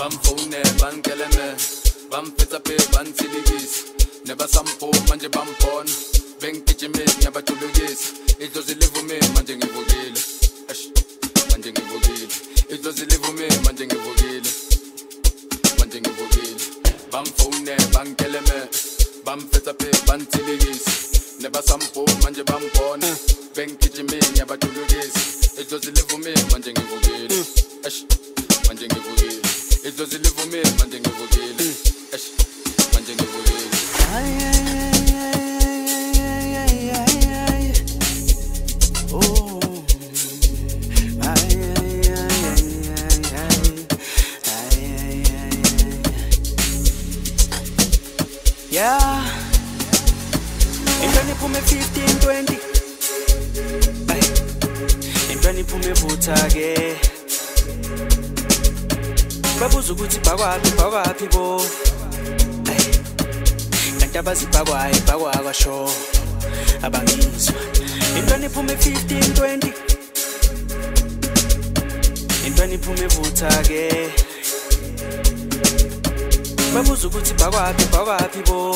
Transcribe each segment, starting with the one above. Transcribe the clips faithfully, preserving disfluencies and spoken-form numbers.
Bamfone bankeleme bamfetsa pe bantsilikisi nebasampo manje bampona bengigijimile ngiyabajulukisa idlozi livume manje ngivukile ash manje ngivukile idlozi livume manje ngivukile manje ngivukile bamfone bankeleme bamfetsa pe bantsilikisi nebasampo manje bampona bengigijimile ngiyabajulukisa idlozi livume manje ngivukile ash manje ngivukile idlozi livume manje ngivukile ash manje ngivukile ay ay ay ay oh ay ay ay ay ay yeah intoni phume fifteen twenty ay intoni phume vutha ke babuza ukuthi bakwapi bakwapi bo kanti abazibhakwayo bakwakasho abangizwa intoni phume fifteen twenty intoni phume vutha ke babuza ukuthi bakwapi bakwapi bo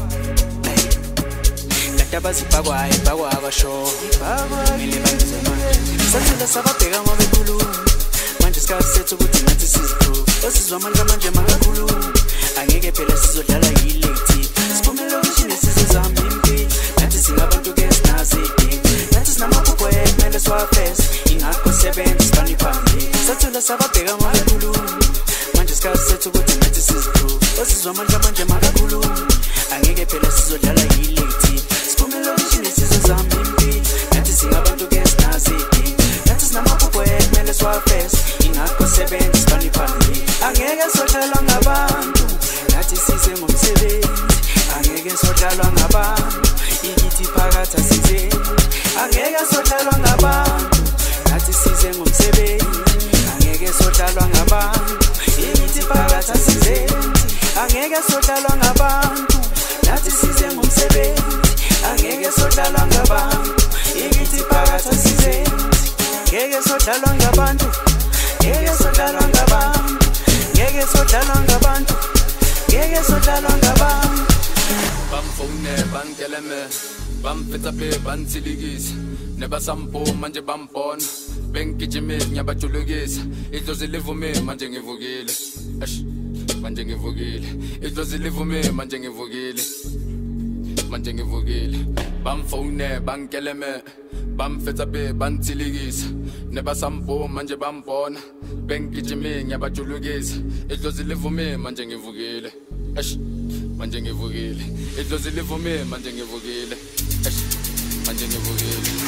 kanti abazibhakwayo bakwakasho mina bangizwa sathula sababheka ngoba ekhuluma manje isikhathi sethu ukuthi nathi siziprove osizwa manje manje makakhuluma angeke phela sizodlala yilate siphumela ukishini sizozama impilo nathi singabantu ke sinazi nathi sinamaphupho kumele siwafese ingakho sebenza sibani phambili sathula sababheka makakhuluma manje isikhathi sethu ukuthi nathi siziprove osizwa manje manje makakhuluma angeke phela sizodlala yilate siphumela ukishini sizozama impilo nathi singabantu ke sinazi nathi sinamaphupho kumele siwafese ingakho sebenza sibani phambili angeke sodlalwa ngabantu nathi size ngomsebenzi angeke sodlalwa ngabantu ikithi phakatha size angeke sodlalwa ngabantu nathi size ngomsebenzi angeke sodlalwa ngabantu ikithi phakatha size angeke sodlalwa ngabantu nathi size ngomsebenzi angeke sodlalwa ngabantu ikithi phakatha size angeke sodlalwa ngabantu ngeke sodlalwa ngabantu ngeke sodlalwa ngabantu ngeke sodlalwa ngabantu bamfone bankeleme bamfetsa pe bantsilikisi nebasampo manje bampona bengigijimile ngiyabajulukisa idlozi livume manje ngivukile ash manje ngivukile idlozi livume manje ngivukile manje ngivukile bamfone bankeleme bamfetsa pe bantsilikisa nebasampo manje bampona bengigijimile ngiyabajulukisa idlozi livume manje ngivukile ash manje ngivukile idlozi livume manje ngivukile ash manje ngivukile